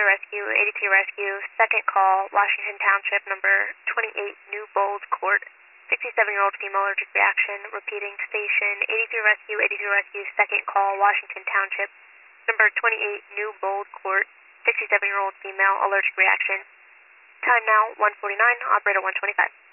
Rescue, 83 Rescue, second call, Washington Township, number 28, New Bold Court. 67-year-old female allergic reaction. Repeating, station 83 Rescue, 83 Rescue, second call, Washington Township, number 28, New Bold Court. 67-year-old female allergic reaction. Time now, 1:49, operator 125.